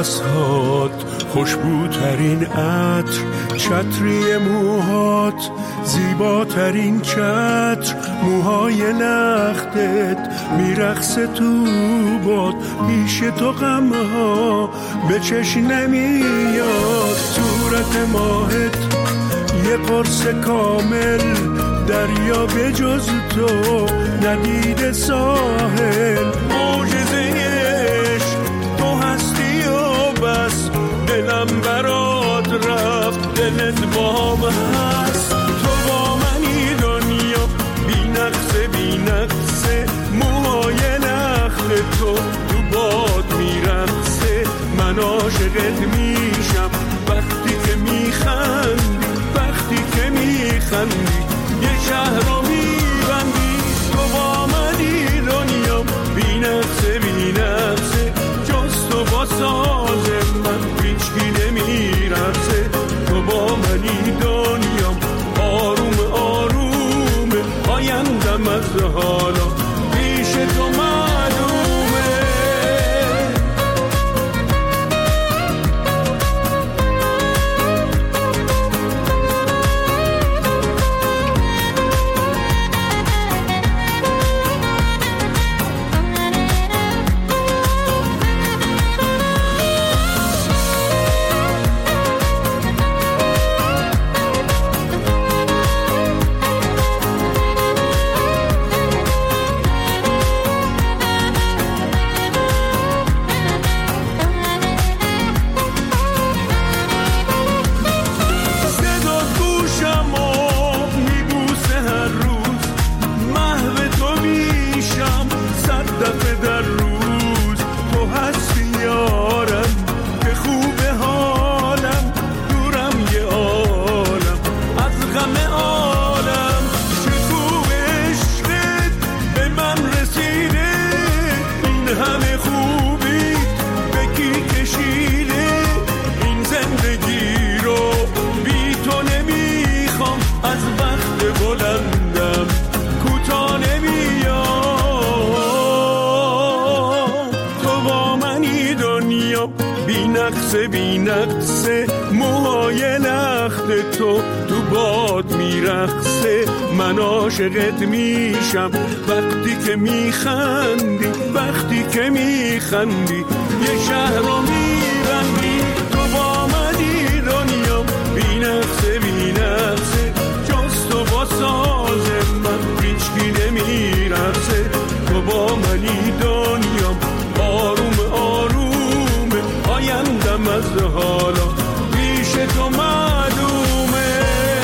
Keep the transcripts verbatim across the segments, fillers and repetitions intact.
نفسهات، خوشبوترین عطر، چتری موهات، زیباترین چتر، موهای لختت میرقصه تو باد، پیش تو غمها به چشم نمیاد. صورت ماهت یه قرص کامل، دریا به جز تو ندیده ساحل. معجزه عشق تو هستی و بس، دلم برات رفت دلت بام هست. تو با منی دنیا بی نقصه بی نقصه، موهای نخل تو تو باد میرقصه. من عاشقت میشم وقتی که میخندی، وقتی که میخندی یه شهر رو میبندی. تو با منی دنیا بی نقصه بی نقصه، جز تو با ساز من هیچکی نمیرقصه. تو با منی دنیا آروم آروم، آیندم از حالا پیش تو معلومه. بی نقصه موهای لخت تو تو باد میرقصه. من عاشقت میشم وقتی که میخندی، وقتی که میخندی یه شهر رو میبندی. تو با منی دنیا بی نقصه بی نقصه، جز تو با ساز من هیچکی نمیرقصه. تو با منی دنیا آروم آروم، آیندم از حالا پیش تو معلومه.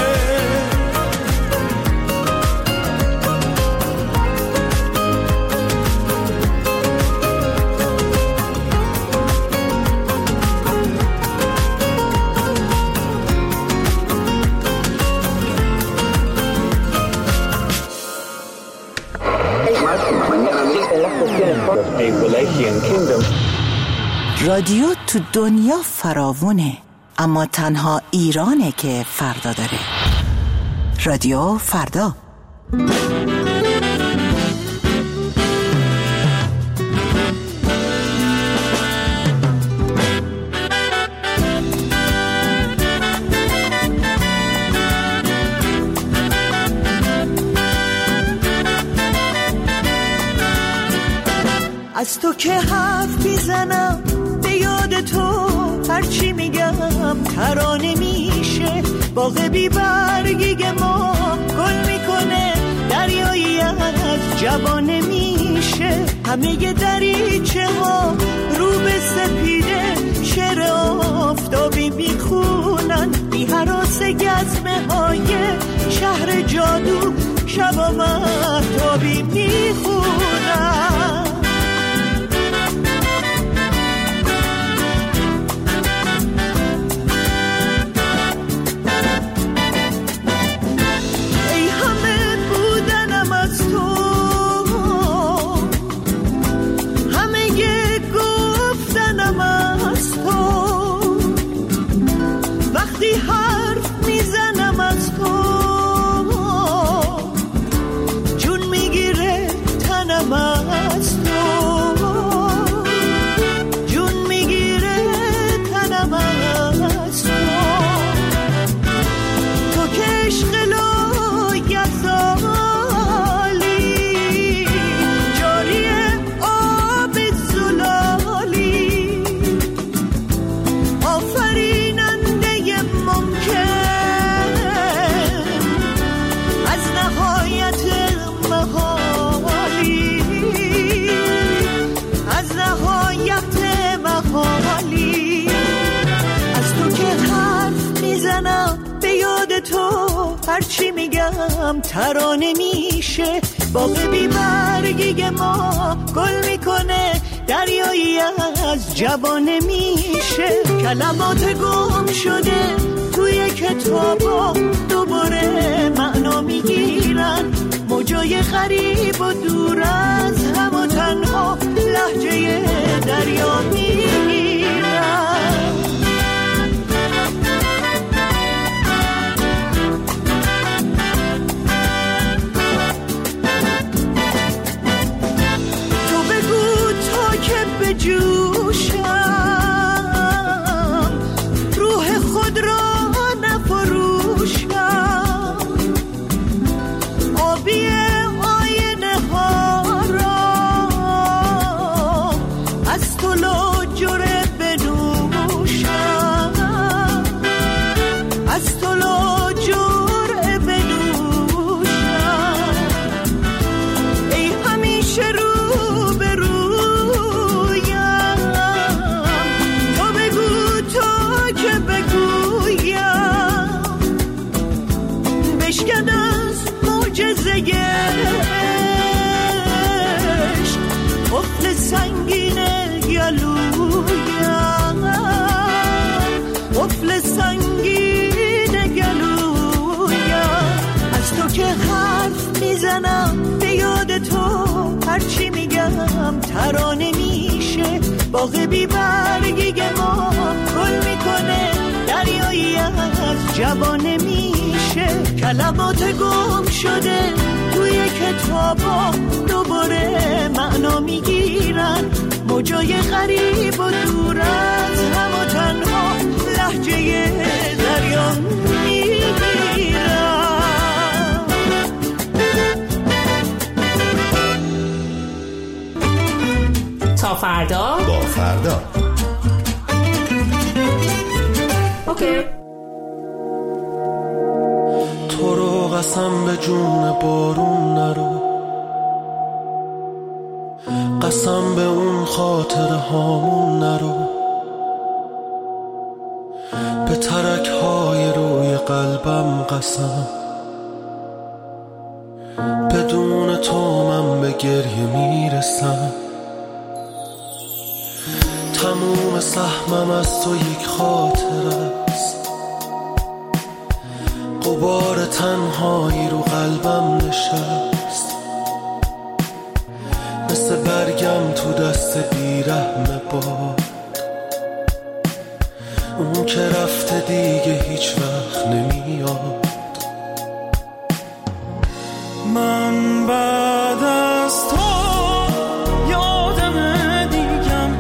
رادیو تو دنیا فراوونه، اما تنها ایرانه که فردا داره. رادیو فردا. از تو که حرف میزنم به یاد تو، هرچی میگم ترانه میشه. باغ بی برگی ما گل میکنه، دریایی از جوانه میشه. همه ی دریچه ها رو به سپیده، شعر آفتابی میخونن. بی هراس گزمه های شهر جادو، شبا مهتابی میخونن. High یاد تو هرچی میگم ترانه میشه. باغ بی برگی ما گل میکنه، دریایی از جوانه میشه. کلمات گم شده توی کتابا دوباره معنا میگیرن، موجای غریب و دور از هم و تنها لهجه دریا میگیرن. جوشم روح خود را نفروشم، آبی آینه ها را از تو لاجره بنوشم، از تو لاجره بنوشم. ای همیشه رو قفل سنگین گلویم، قفل سنگین گلویم. از تو که حرف میزنم به یاد تو هرچی میگم ترانه میشه. باغ بی برگی ما گل میکنه، دریایی از جوانه میشه. کلمات گم شده توی کتابا دوباره معنا میگیرن، موجای غریب و دور از هم و تنها لهجه دریا میگیرن. تا فردا با فردا. اوکی. تو رو قسم به جون بارون نرو، قسم به اون خاطر هامون نرو، به ترک های روی قلبم قسم، بدون تو من به گریه میرسم. تموم سهمم از تو یک خاطر است، غبار تنهایی رو قلبم نشست، مثل برگم تو دست بیرحم باد. اون که رفته دیگه هیچ وقت نمیاد. من بعد از تو یادم دیگم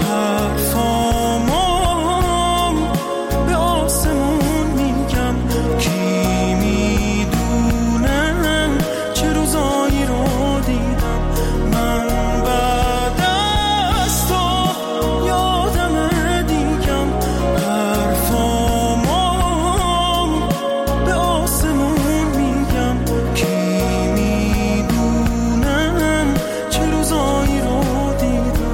حرفامم به آسمون میگم. کی میدونه چه روزایی رو دیدم. من بعد از تو یادم دیگم حرفامم به آسمون میگم. کی میدونه چه روزایی رو دیدم.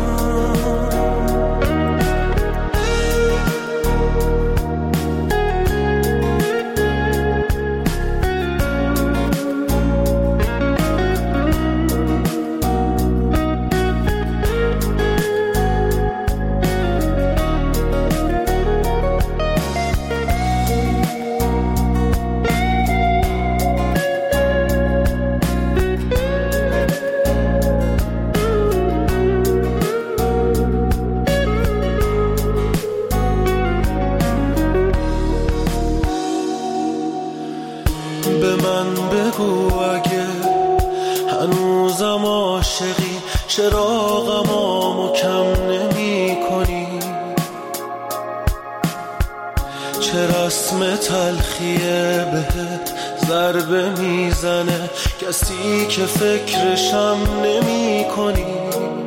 به من بگو اگه هنوزم عاشقی، چراغمامو کم نمی کنی. چه رسم تلخیه بهت ضربه میزنه، کسی که فکرشم نمی کنی.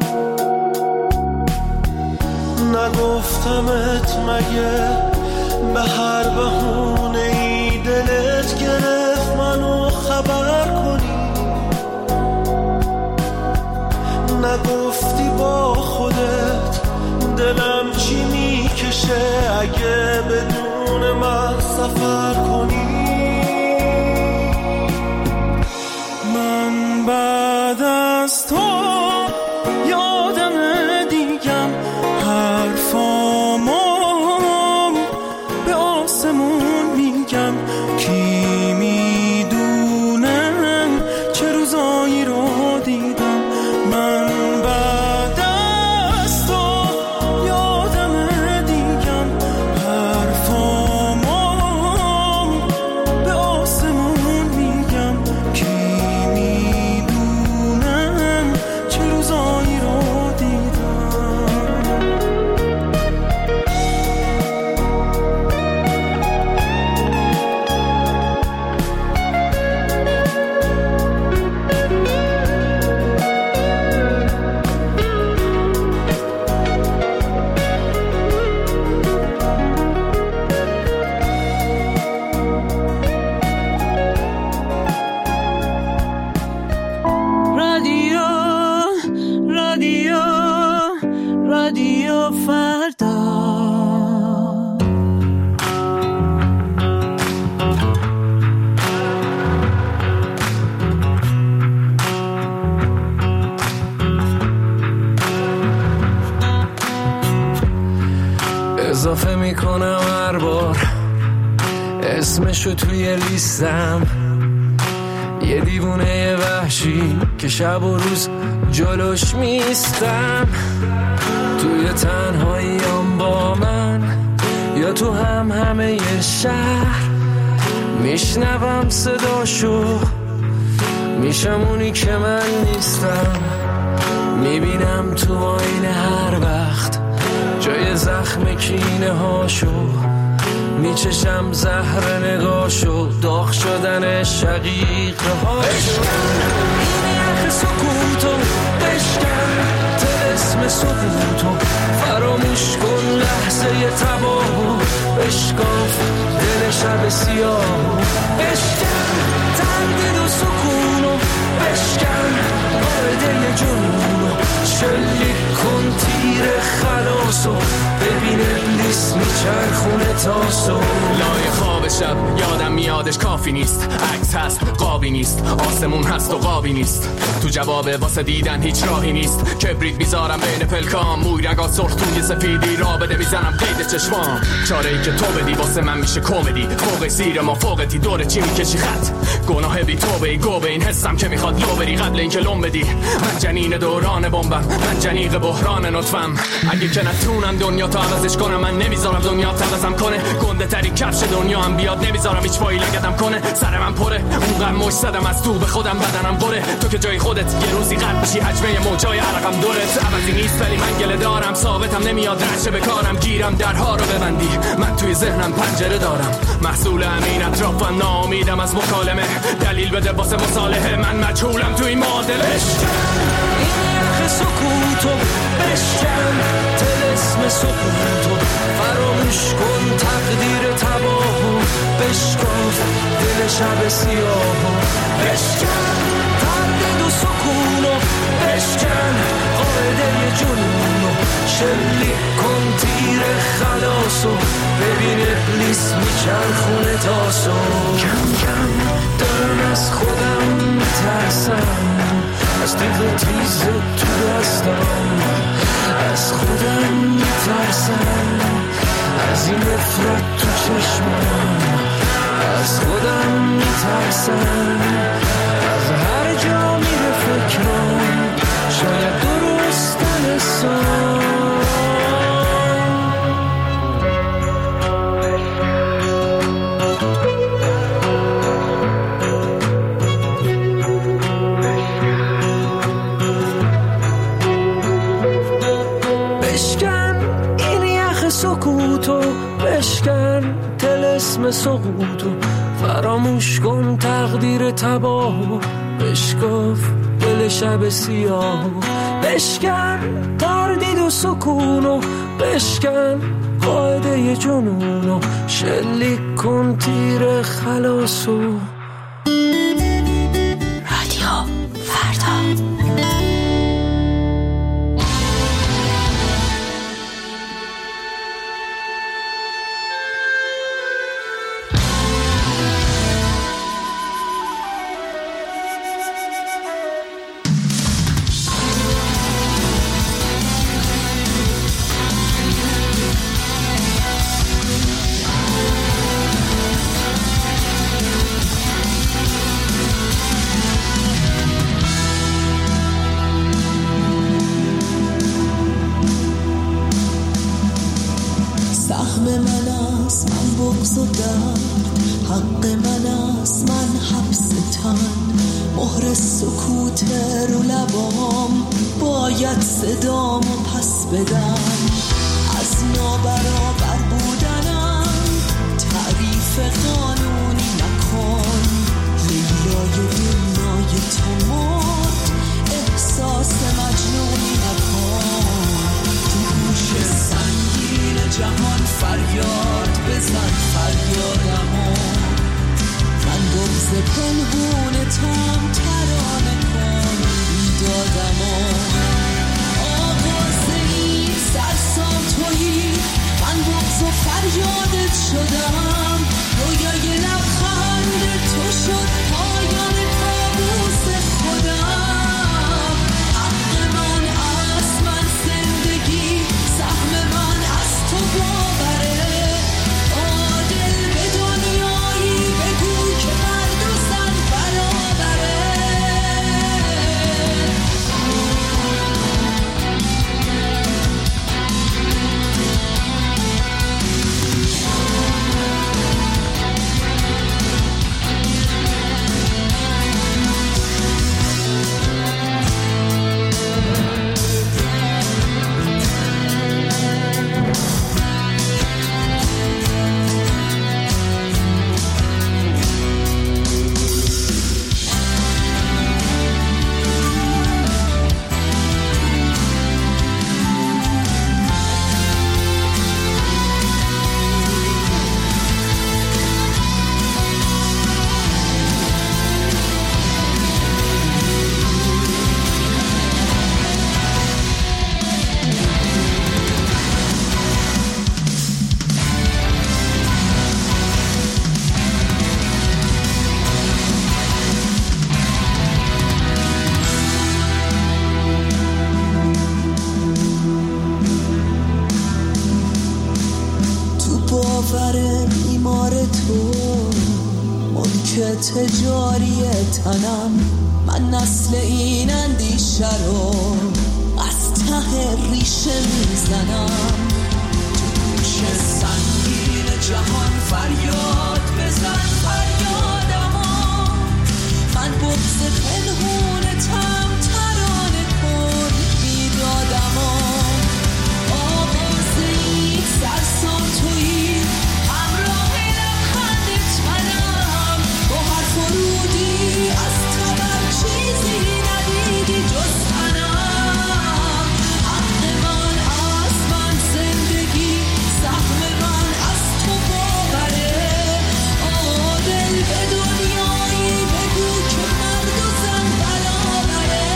نگفتمت مگه به هر بهونه ای دلت گرفت منو خبر کنی. نگفتی با خودت دلم چی میکشه اگه بدون من سفر کنی. از تو یادم دیگم حرفامو به آسمون میگم کی میدونم چه روزایی رو دیدم من بعد از تو یادم دیگم حرفامو به آسمون میگم کی میدونم چه روزایی رو اضافه میکنم هر بار اسمشو توی لیستم، یه دیوونه وحشی که شب و روز جلوش میستم. توی تنهاییام با من یا تو هم همه ی شهر میشنوم صداشو، میشم اونی که من نیستم. میبینم تو آینه هر وقت جای زخم کینه هاشو، میچشم زهر نگاشو، داغ شدن شقیقه هاشو. یخ سکوتو بشکن طلسم سکوتو، فراموش کن لحظه تباهو، بشکاف دل شب سیاهو، بشکن تردید و سکونو، بشکن قاعده جنونو، شلیک کن تیر خلاصو، ببین ابلیس میچرخونه تاسو. لای خواب شب یادم میادش کافی نیست، عکس هست قابی نیست، آسمون هست و قابی نیست، تو جواب واسه دیدن هیچ راهی نیست. کبریت میذارم بین پلکام، موی رگا سرخ توی سفیدی، را بده میزنم قید چشمام. چاره ای که تو بدی واسه من میشه کمدی، فوق سیر ما فوقتی دور چی میکشی خط، گناه بی توبه ای گوبه این حسم که میخواد لو بری قبل اینکه لوم بدی. من جنین دوران بمبم، من جنیق بحران نطفم، اگه که نتونم دنیا تا عوضش کنم، من نمیذارم دنیا تعوضم کنه. گنده ترین کفش دنیا هم بیاد، نمیذارم هیچ پایی لگدم کنه. سر من پره اونقدر مش زدم از تو به خودم، بدنم قره. تو که جای خودت یه روزی قد بشی، حجمه موجای عرقم دورت. عوضی نیست ولی من گله دارم، ثابتم نمیاد رشه به کارم، گیرم درها رو ببندی. من توی ذهنم پنجره دارم، محصول همین اطرافم، ناامیدم از مکالمه. دلیل بده واسه مصالحه، من مجهولم توی این معادله. یخ سکوتو بشکن طلسم سکوتو، فراموش کن تقدیر تباهو، بشکاف دل شب سیاهو، بشکن تردید و سکونو، بشکن قاعده جنونو، شلیک کن تیر خلاصو، ببین ابلیس میچرخونه تاسو. کم کم دارم از خودم میترسم، از دیگه تیز تو دستم، از خودم میترسم، از این نفرت تو چشمم، از خودم میترسم، از هر جا میره فکرم، شاید درست نرسم. سکوتو بشکن طلسم سقوطو، فراموش کن تقدیر تباهو، بشکاف دل شب سیاهو، بشکن تردید و سکونو، بشکن قاعده جنونو، شلیک کن تیر خلاصو. رادیو فردا. سکوتن، مهر سکوت رو لبام باید صدامو پس بدن. از نابرابر بودنم تعریف قانونی نکن، لیلای دنیای تو مرد احساس مجنونی نکن. تو گوش سنگین جهان فریاد بزن فریادمو، من بغض پنهون توم ترانه کن بیدادمو. آواز این سرسام تویی، من بغض و فریادت شدم. رویای لبخند تو شد پایان کابوس خودم. حق من از من زندگی، سهم من از تو باوره. عادل به دنیایی بگو که مرد و زن برابره. تجاری تنم، من نسل این اندیشه رو از ته ریشه میزنم. تو گوش سنگین جهان فریاد بزن فریادمو، من بغض پنهونتم ترانه کن بیدادمو. آواز این سرسام تویی، همراه لبخندت منم. با هر فرودی از تبر چیزی ندیدی جز تنم. حق من از من زندگی، سهم من از تو باوره. عادل به دنیایی بگو که مرد و زن برابره.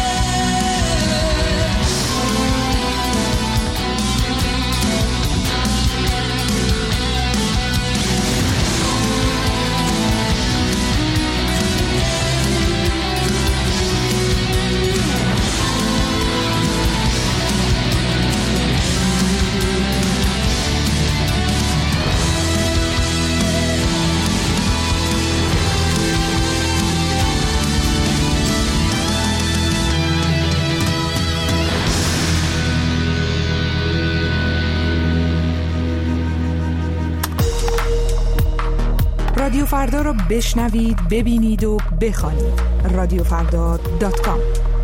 رادیو فردا رو بشنوید، ببینید و بخوانید. رادیو فردا دات کام.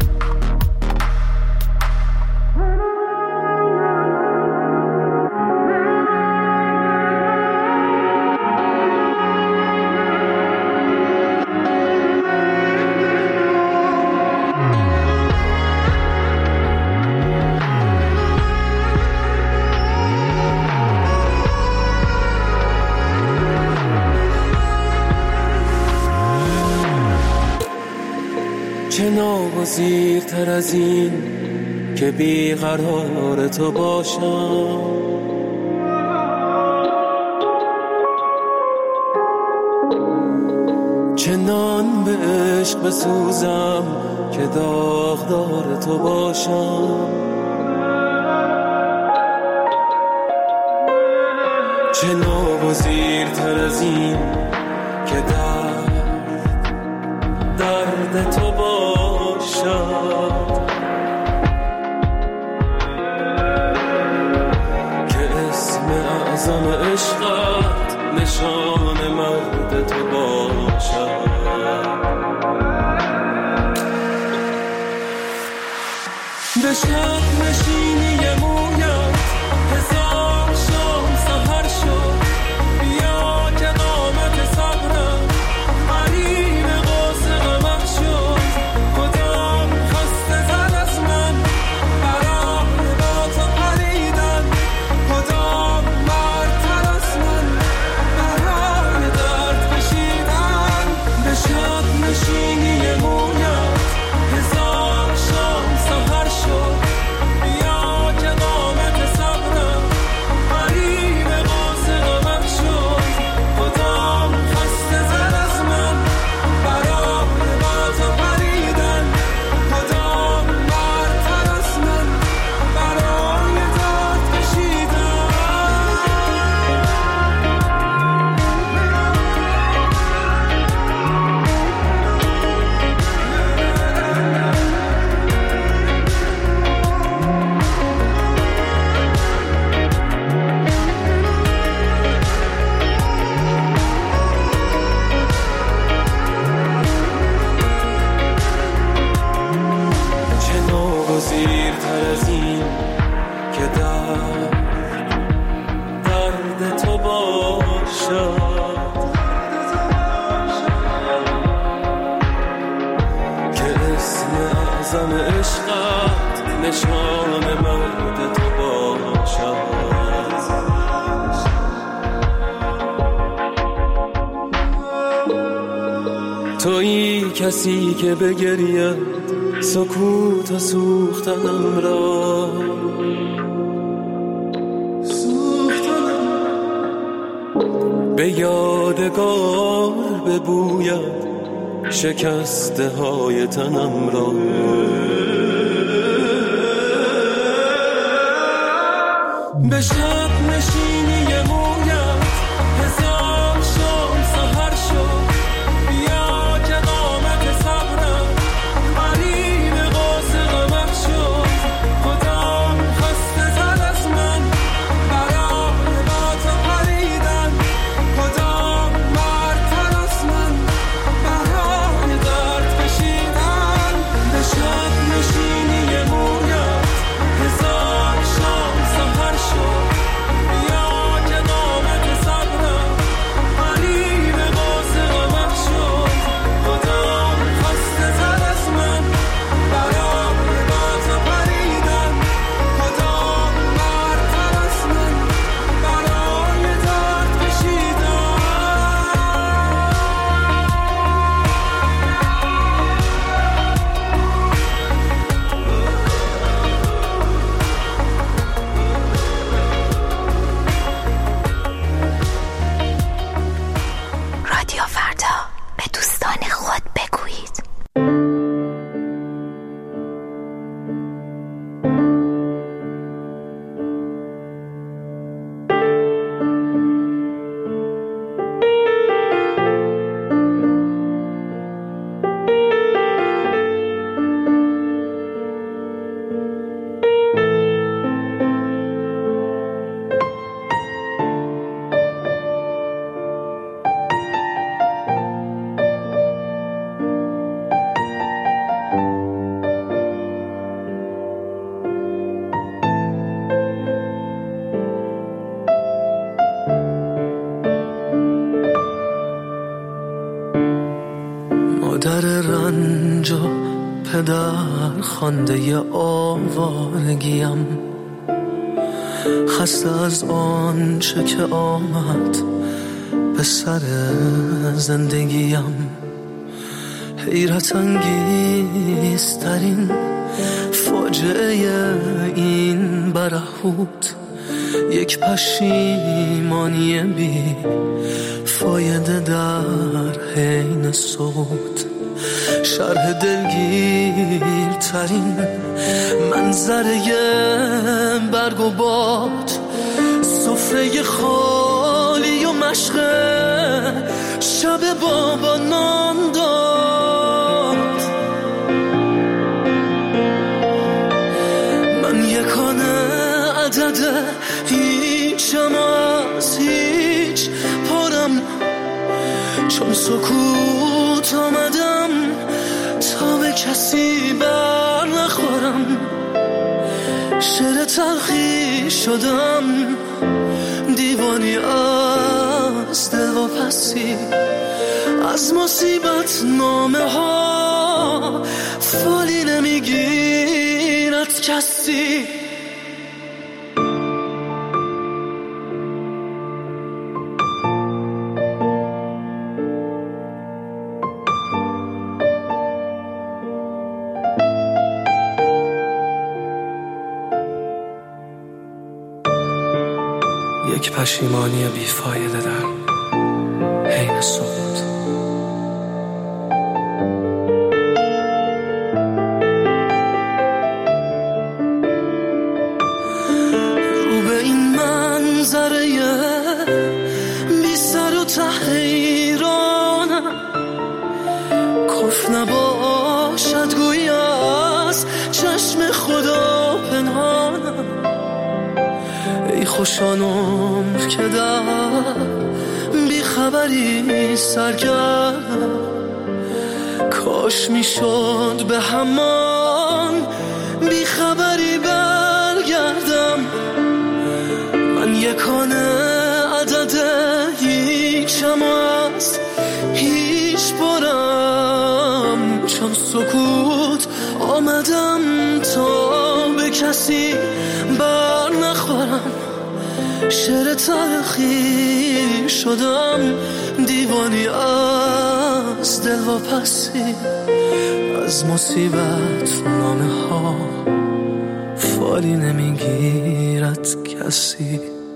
چه ناگزیرتر از این که بیقرار تو باشم. چه نان به عشق بسوزم که داغدار تو باشم. چه ناگزیرتر از این که درد درد تو باشد، که اسم اعظم عشقت نشان مرد تو باشد. به شب نشینی مویت هزار شام سحر شد بیا که قامت صبرم قریب قوس غمت شد کدام خسته زد از من برای با تو پریدن کدام مرتر از من برای درد کشیدن به شب نشینی مویت هزار شام سحر شد بیا که قامت صبرم قریب قوس غمت شد کدام خسته زد از من برای با تو پریدن کدام برتر از من برای درد کشیدن چه ناگزیرتر از این که در درد تو باشد که اسم اعظم عشقت نشان مرد تو باشد تویی کسی که بگرید سکوت و سوختنم را به یادگار ببوید شکسته های تنم را به شب نشینی مویت هزار شام سحر شد بیا که قامت صبرم قریب قوس غمت شد کدام خسته زد از من برای با تو پریدن کدام مرتر از من برای درد کشیدن به شب نشینی مویت هزار شام سحر شد بیا که قامت صبرم قریب قوس غمت شد کدام خسته زد از من برای با تو پریدن کدام مرتر از من برای درد کشیدن رادیو فردا به دوستان خود بگویید. مادر رنج و پدر خوانده آوارگیم خسته از آنچه که آمد به سر زندگیم حیرت انگیزترین فاجعه این برهوت یک پشیمانی بی فایده در حین صوت شرح دلگیرترین منظره برگ و باد سفره خالی و مشق شب بابا نان داد من یکانه عدد هیچم از هیچ پارم چون سکوت آمدم تا به کسی بر نخورم شعر تلخی شدم، دیوانی از دل و پسی، از مصیبت نامه ها فالی نمیگیرد کسی. یک پشیمانی بیفایده در حین سقوط. رو به این منظره بی سر و ته ایرانم، کف نباشد گویی از چشم خدا پنهانم. ای خوشانم که در بیخبری سرگردم، کاش میشد به همان بیخبری برگردم. من یکانه عدد هیچم از هیچ برم، چون سکوت آمدم تا به کسی بر نخورم. شعر تلخی شدم، دیوانی از دل و پسی، از مصیبت نامه ها فالی نمیگیرد کسی.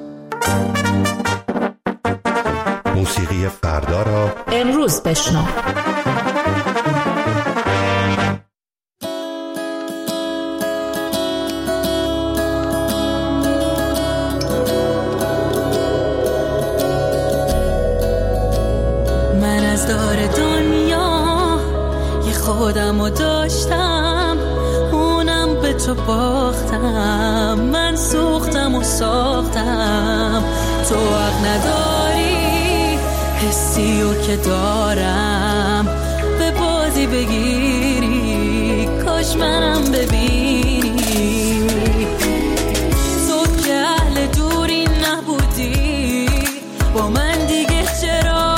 موسیقی فردا را امروز بشنو. دار دنیا یه خودمو داشتم، اونم به تو باختم. من سوختم و ساختم، تو حق نداری حسی و که دارم به بازی بگیری. کاش منم ببینی، تو که اهل دوری نبودی با من دیگه چرا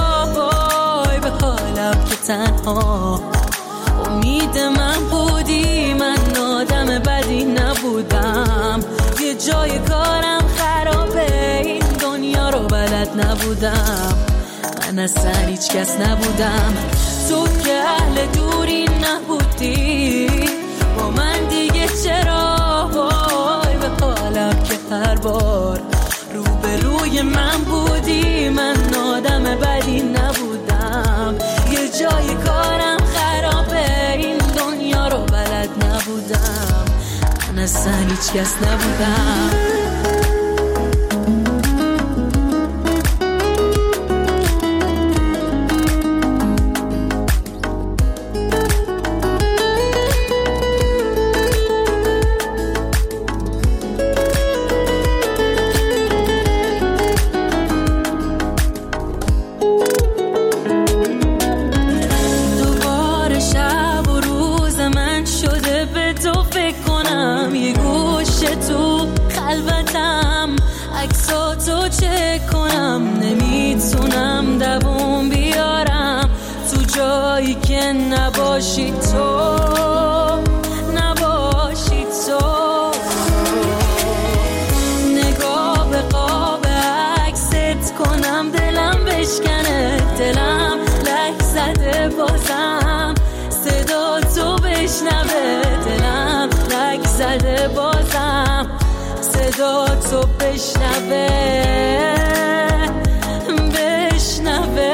که تنها امید من بودی. من آدم بدی نبودم، یه جای کارم خرابه، این دنیا رو بلد نبودم. من اصلا هیچ کس نبودم، تو که اهل دوری نبودی با من دیگه چرا وای به حالم که هر بار رو به روی من بودی. من آدم بدی نبودم، یه جای کارم خرابه، این دنیا رو بلد نبودم. من اصلا هیچ کس نبودم. عکساتو چک کنم، نمیتونم دووم بیارم تو جایی که نباشی تو، نباشی تو. نگاه به قاب عکست کنم، دلم بشکنه، دلم لک زده بازم صدا تو بشنوه. دلم لک زده بازم صدا تو بشنوه، بشنوه.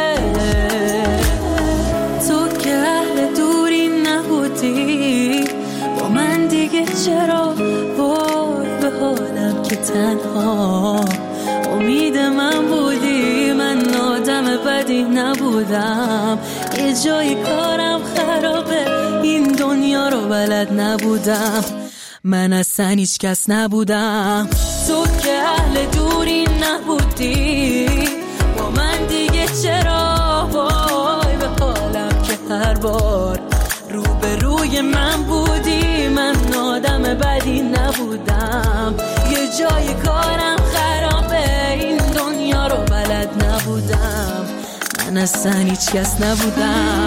تو که اهل دوری نبودی با من دیگه چرا وای به حالم که تنها امید من بودی. من آدم بدی نبودم، یه جای کارم خرابه، این دنیا رو بلد نبودم. من اصلا هیچ کس نبودم، تو که اهل دوری نبودی با من دیگه چرا وای به حالم که هر بار رو به روی من بودی. من آدم بدی نبودم، جای کارم خرابه، این دنیا رو بلد نبودم، من اصلا هیچ کس نبودم.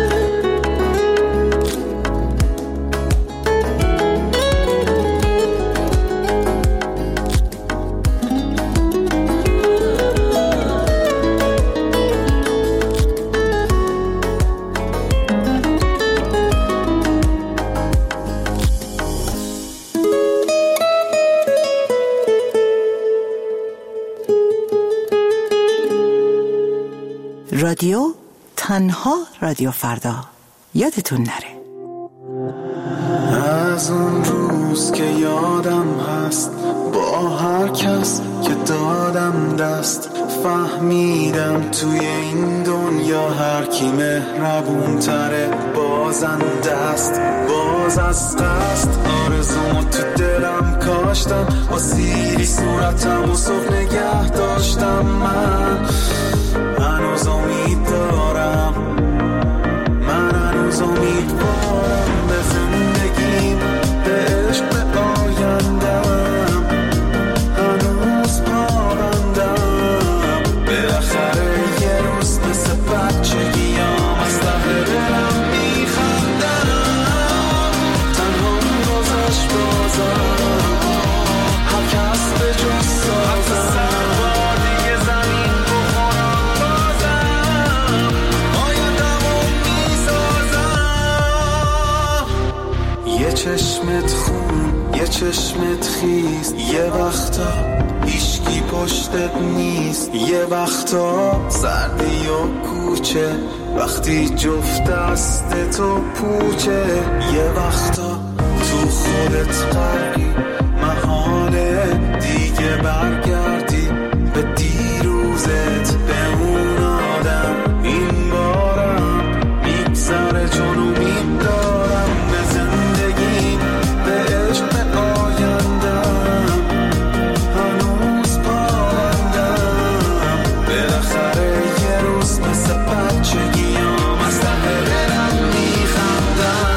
رادیو تنها رادیو فردا، یادتون نره. از اون روز که یادم هست با هر کس که دادم دست، فهمیدم توی این دنیا هر کی مهربون تره بازنده است. باز از قصد آرزومو تو دلم کاشتم، با سیری صورتم و صبح نگه داشتم. من هنوز امید دارم، من هنوز امیدوارم به زندگیم، به عشق، به آیندم. هنوز پابندم، بالاخره یه روز مثل بچگیام از ته دلم میخندم. تنها گذشت بازم، هر کس به جز سازم. یه چشمت خون، یه چشمت خیز، یه وقتا هیچکی پشتت نیست. یه وقتا سردی و کوچه وقتی جفت دست تو پوچه. یه وقتا تو خودت غرقی، محاله دیگه برگردی به دیروزت، به اون آدم. این بارم میگذره چون امید دارم به زندگی، به عشق، به آیندم. هنوز پابندم، بالاخره یه روز مثل بچگیام از ته دلم میخندم.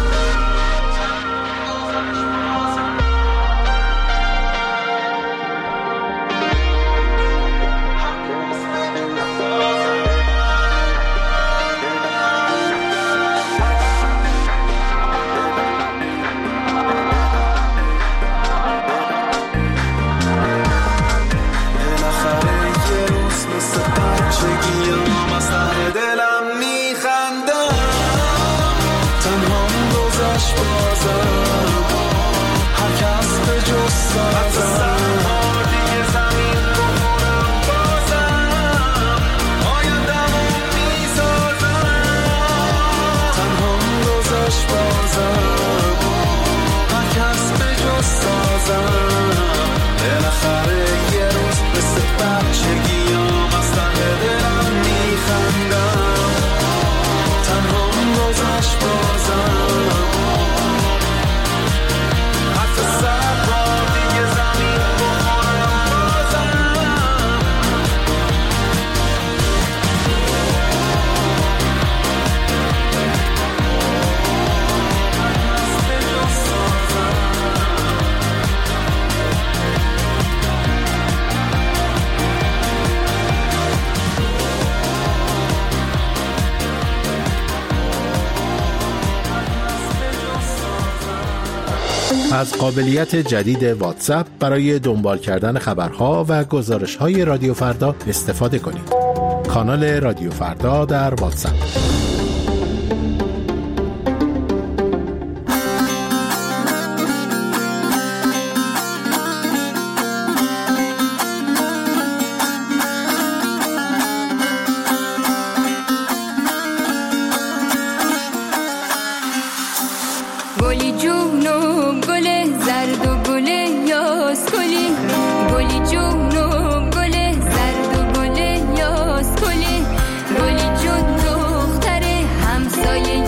از قابلیت جدید واتساپ برای دنبال کردن خبرها و گزارش‌های رادیو فردا استفاده کنید. کانال رادیو فردا در واتساپ. گلی جون و گل زرد و گل یاس گلی، گلی جون و گل زرد و گل یاس گلی، گلی جون دختر همسایه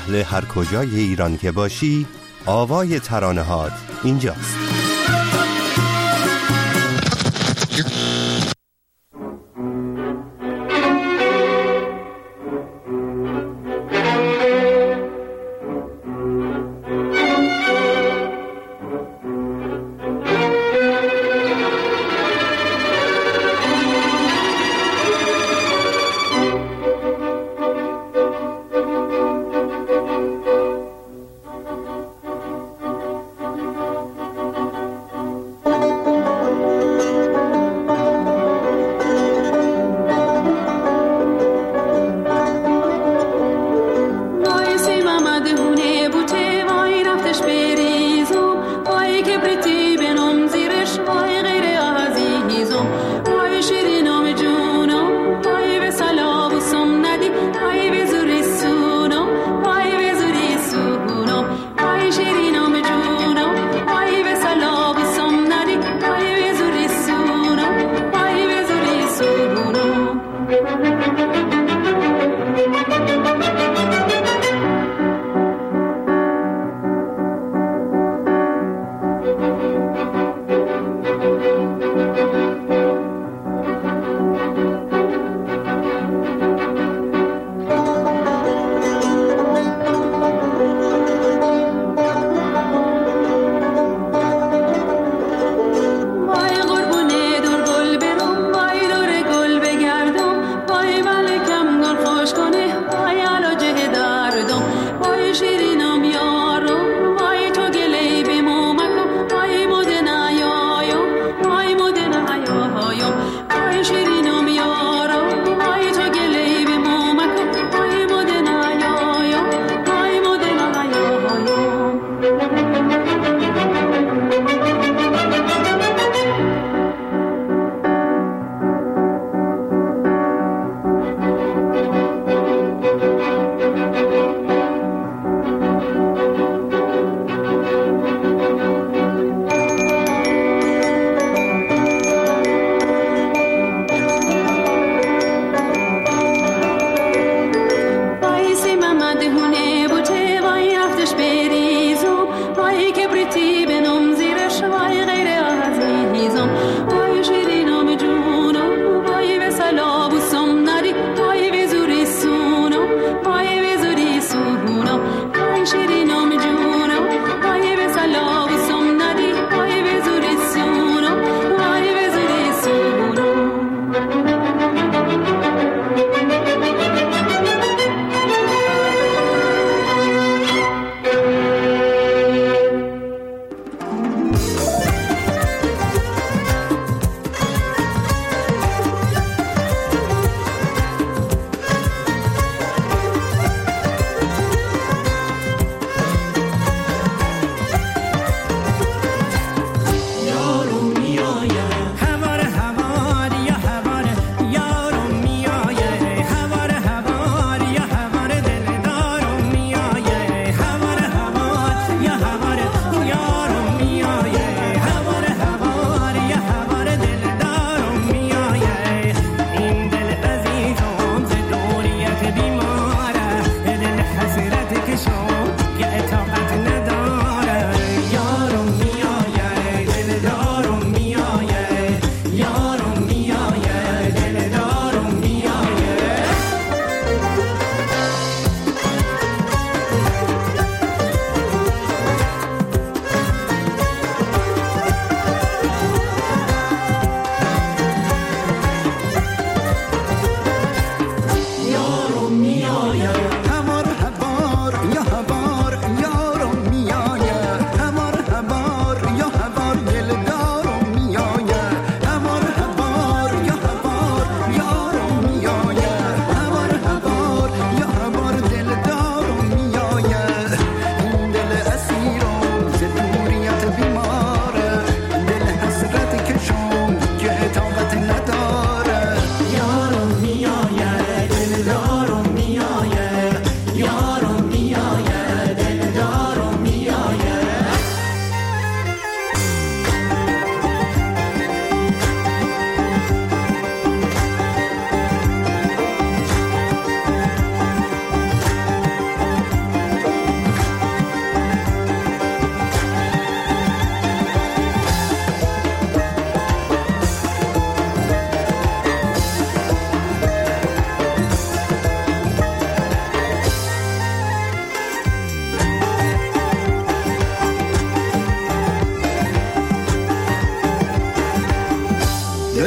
اهل هر کجای ایران که باشی، آوای ترانه‌هات اینجاست.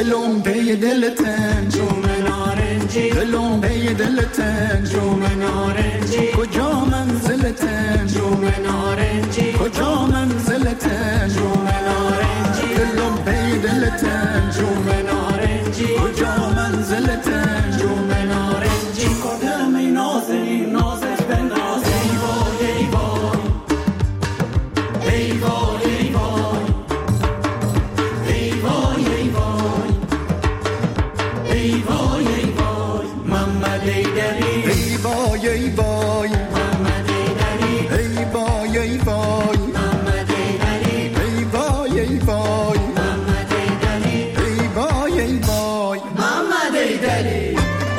دلم پی دلتن جوم نارنجی دلم پی دلتن جوم نارنجی کجا منزلتن جوم نارنجی کجا منزلتن جوم نارنجی دلم پی دلتن جوم نارنجی کجا منزلتن جوم نارنجی کدام ای نازنین نازت به ناز ای وای ای وای ای وای ای وای ای وای ای وای ای وای محمد ای دلی ای وای ای وای محمد ای دلی ای وای ای وای محمد ای دلی ای وای ای وای محمد ای دلی ای وای ای وای محمد ای دلی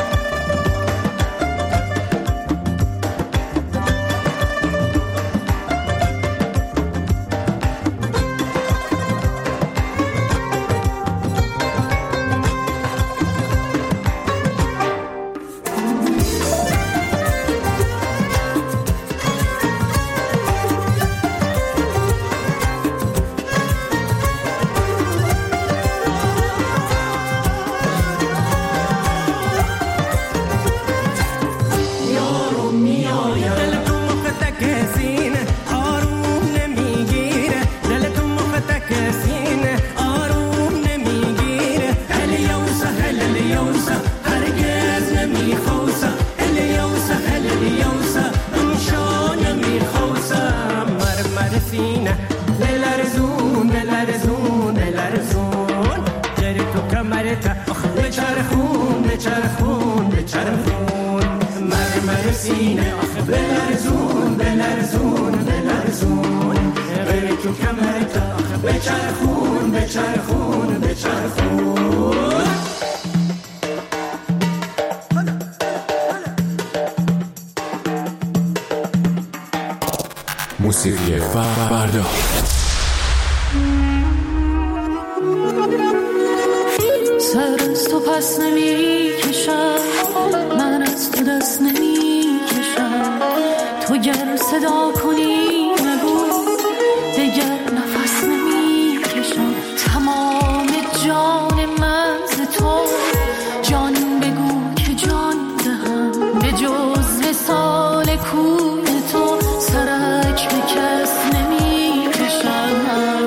موسیقی فردا. سر از تو پس نمی کشم، من از تو دست نمی کشم. تو گر صدا کنی نگو، دگر نفس نمی کشم. تمام جان من ز تو، جان بگو که جان دهم. به جز وصال کوی تو، سرک به کس نمی کشم.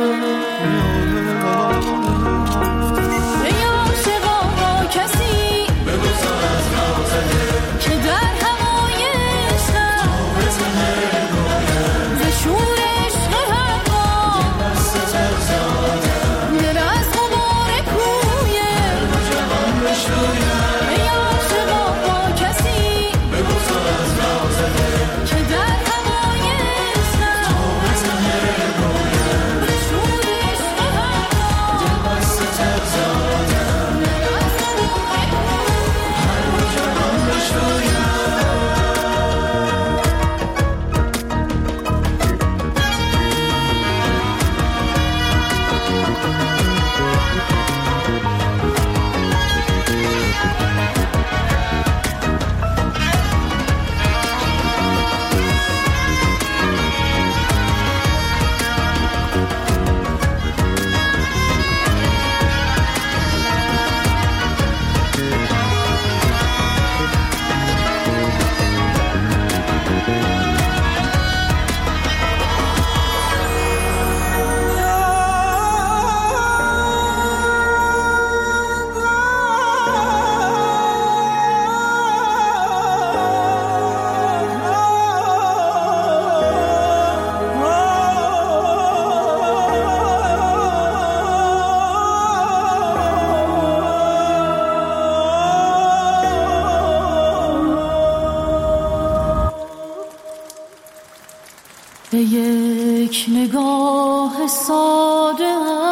به یک نگاه ساده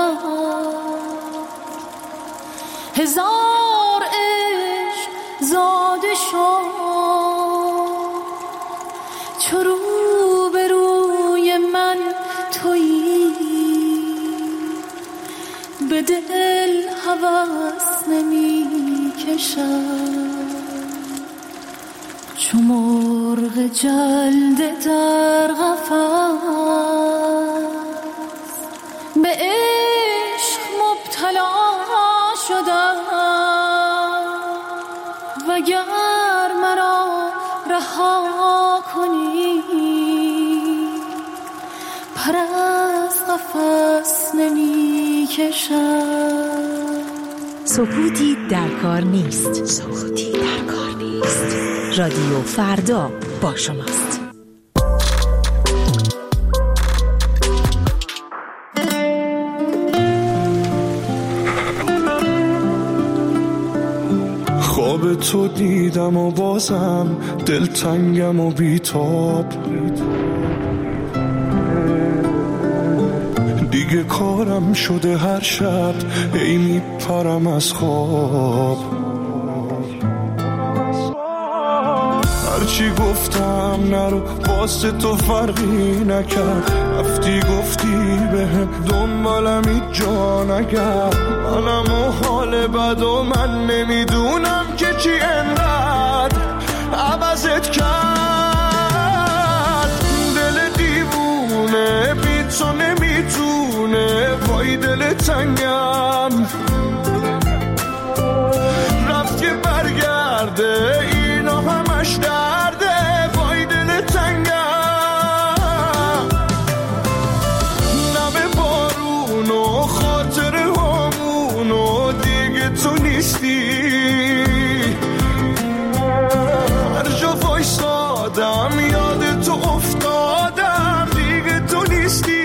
هزار عشق زاده شد. چو رو به روی من تویی، به دل هوس نمی کشم. چو مرغ جلده در قفس، به عشق مبتلا شدم. وگر مرا رها کنی پر از قفس نمی کشم. سکوتی در کار نیست. سکوتی در کار نیست. رادیو فردا با شماست. خواب تو دیدم و بازم دلتنگم و بیتاب، دیگه کارم شده هر شب ای میپرم از خواب. هرچی گفتم نرو واسه تو فرقی نکرد، رفتی گفتی بهم دنبالم هیچ جا نگرد. منم و حال بد و من نمیدونم که چی انقدر عوضت کرد. دل دیوونه بی تو نمیتونه، وای دل تنگم رفت که برگرده، اینا همش درده، وای دل تنگم. نم بارون و خاطر همون و دیگه تو نیستی، هر جا وایسادم یاد تو افتادم، دیگه تو نیستی.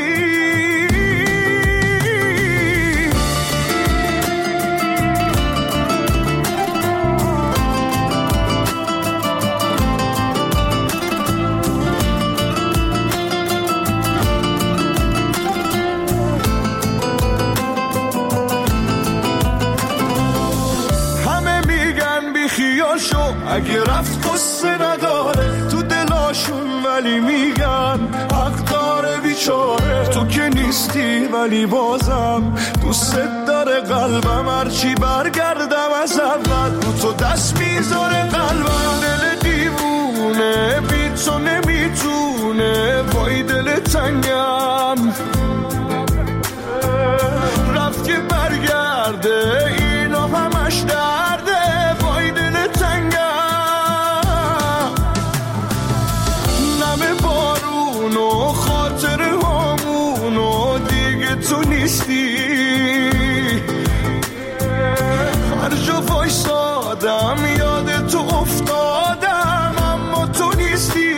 اگه رفت قصه نداره تو دلاشون، ولی میگن حق داره بیچاره. تو که نیستی ولی بازم دوست داره قلبم، هرچی برگردم از اول رو تو دست میذاره قلبم. دل دیوونه بی تو نمیتونه، وای دل تنگم رفت که برگرده، اینا همش درده، وای دل تنگم. و خاطر همون و دیگه تو نیستی، هر جا وایسادم یاد تو افتادم، اما تو نیستی.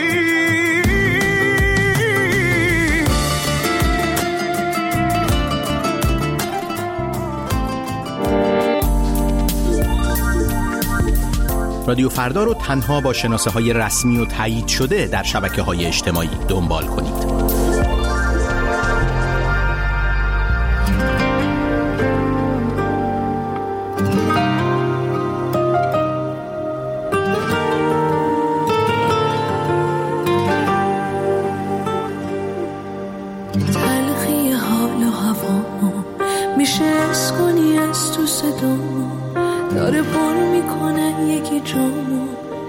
رادیو فردا رو تنها با شناسه های رسمی و تایید شده در شبکه های اجتماعی دنبال کنید. تلخی حال و هوا میشه اس کنی از تو صدا، داره پر میکنه یکی جامو،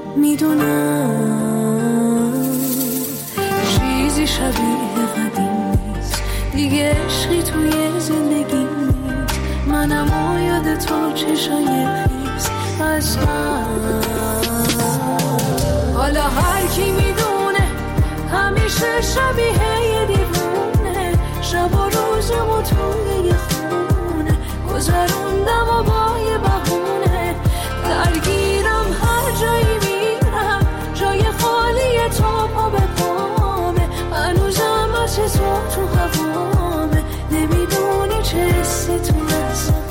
میدونم چیزی شبیه قدیم نیست دیگه، عشقی توی زندگی نیست. منم و یاد تو چشای خیز از من، حالا هر کی میدونه همیشه شبیه یه دیوونه. شب و روزمو توی یه خونه گذروندم و با یه بهونه، درگیرم هر جایی میرم، جای خالی تو پا به پامه، هنوزم از تو تو هوامه، نمیدونی چه حسی تو لحظه‌امه.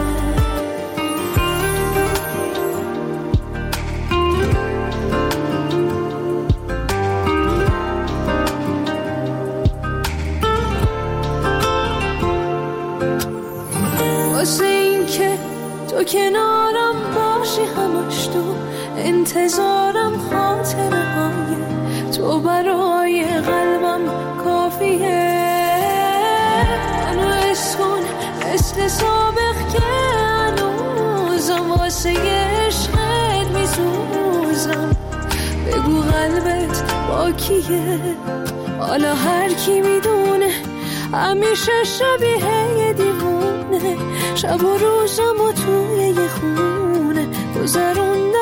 واسه این که تو کنارم باشی همش، تو انتظارم خاطره های تو برای قلبم کافیه. منو اسکن مثل سابق که هنوزم واسه عشقت میسوزم، بگو قلبت با کیه. حالا هر کی میدونه همیشه شبیه یه دیوونه، شب و روزم و توی یه خونه گذروندم